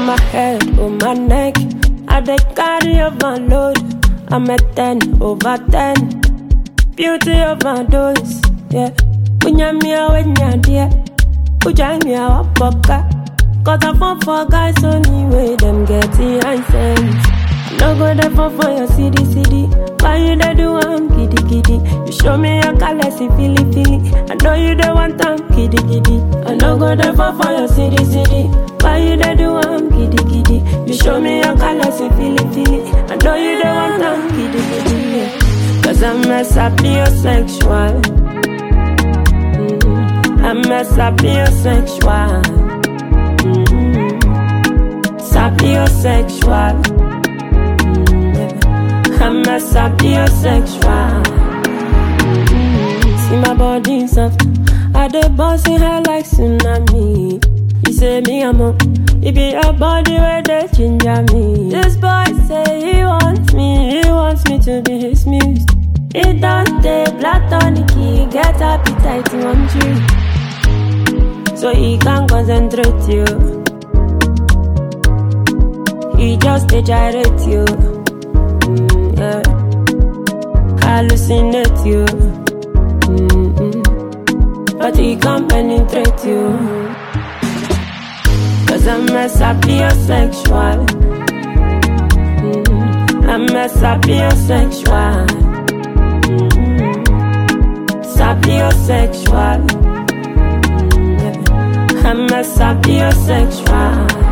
my head, on my neck, I dey carry overload. I'm a 10 over 10. Beauty of my dose, yeah. Unyamia wenya dear. Ujamia wapoka. Cause I fall for guys only way them get the high sense. No go there for your city. Why you there do I'm giddy. You show me your colors, you feel it. I know you the one time giddy. I no go there for your city. Why you there do I'm giddy. You show me your colors, you feel it. I know you the one time giddy. Cause I'm a sapiosexual. I'm a sapiosexual. Sapiosexual. I'm a sapiosexual. See my body soft. I dey boss in her like tsunami. You say me I'm up. It be your body where they ginger me. This boy say he wants me to be his muse. He don't take platonic, he get appetite in one tree. So he can't concentrate you. He just gyrate you. Yeah. Hallucinate you. But he can't penetrate you. Cause I'm a sapiosexual. I'm a sapiosexual. Sapiosexual. I'm a sapiosexual.